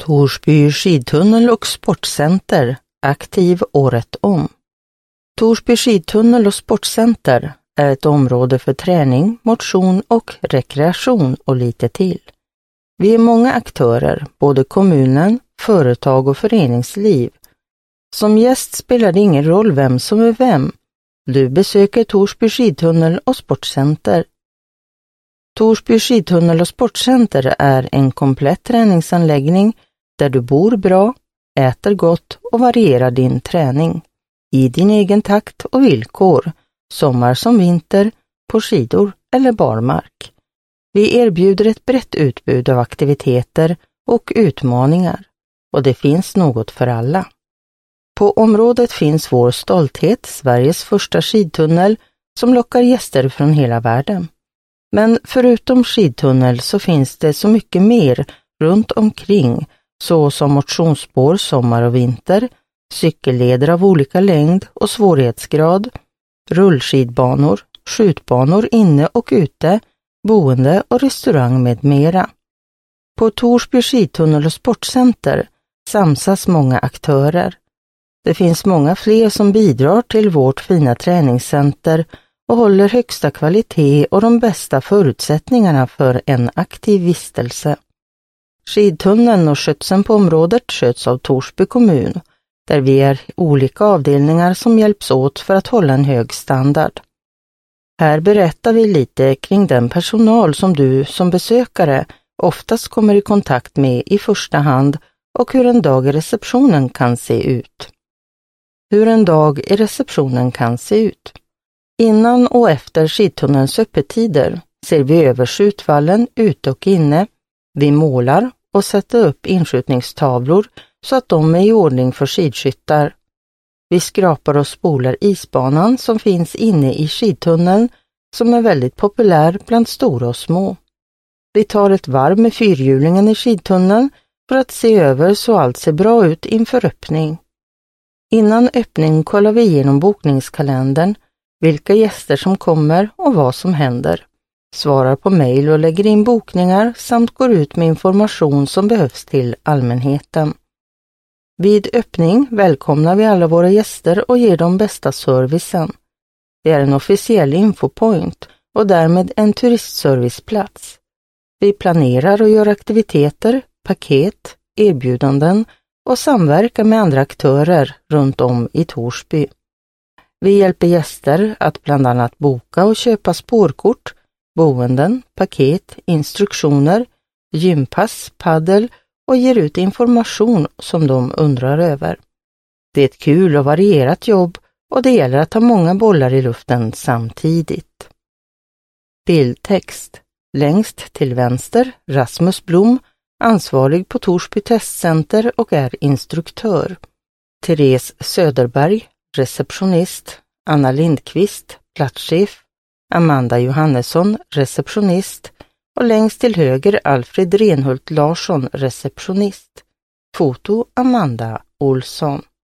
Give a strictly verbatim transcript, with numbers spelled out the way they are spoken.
Torsby skidtunnel och sportcenter, aktiv året om. Torsby skidtunnel och sportcenter är ett område för träning, motion och rekreation och lite till. Vi är många aktörer, både kommunen, företag och föreningsliv. Som gäst spelar det ingen roll vem som är vem. Du besöker Torsby skidtunnel och sportcenter. Torsby skidtunnel och sportcenter är en komplett träningsanläggning där du bor bra, äter gott och varierar din träning i din egen takt och villkor, sommar som vinter, på skidor eller barmark. Vi erbjuder ett brett utbud av aktiviteter och utmaningar och det finns något för alla. På området finns vår stolthet, Sveriges första skidtunnel, som lockar gäster från hela världen. Men förutom skidtunnel så finns det så mycket mer runt omkring, så som motionsspår sommar och vinter, cykelleder av olika längd och svårighetsgrad, rullskidbanor, skjutbanor inne och ute, boende och restaurang med mera. På Torsby skidtunnel och sportcenter samsas många aktörer. Det finns många fler som bidrar till vårt fina träningscenter och håller högsta kvalitet och de bästa förutsättningarna för en aktiv vistelse. Skidtunneln och skötseln på området sköts av Torsby kommun, där vi är olika avdelningar som hjälps åt för att hålla en hög standard. Här berättar vi lite kring den personal som du som besökare oftast kommer i kontakt med i första hand och hur en dag i receptionen kan se ut. Hur en dag i receptionen kan se ut. Innan och efter skidtunnelns öppettider ser vi över skjutvallen ute och inne. Vi målar och sätter upp inskjutningstavlor så att de är i ordning för skidskyttar. Vi skrapar och spolar isbanan som finns inne i skidtunneln som är väldigt populär bland stora och små. Vi tar ett varv med fyrhjulingen i skidtunneln för att se över så allt ser bra ut inför öppning. Innan öppning kollar vi igenom bokningskalendern, vilka gäster som kommer och vad som händer. Svarar på mejl och lägger in bokningar samt går ut med information som behövs till allmänheten. Vid öppning välkomnar vi alla våra gäster och ger dem bästa servicen. Vi är en officiell infopoint och därmed en turistserviceplats. Vi planerar och gör aktiviteter, paket, erbjudanden och samverkar med andra aktörer runt om i Torsby. Vi hjälper gäster att bland annat boka och köpa spårkort, boenden, paket, instruktioner, gympass, paddel och ger ut information som de undrar över. Det är ett kul och varierat jobb och det gäller att ha många bollar i luften samtidigt. Bildtext. Längst till vänster Rasmus Blom, ansvarig på Torsby testcenter och är instruktör. Therese Söderberg, receptionist. Anna Lindqvist, platschef. Amanda Johannesson, receptionist. Och längst till höger Alfred Renhult Larsson, receptionist. Foto Amanda Olsson.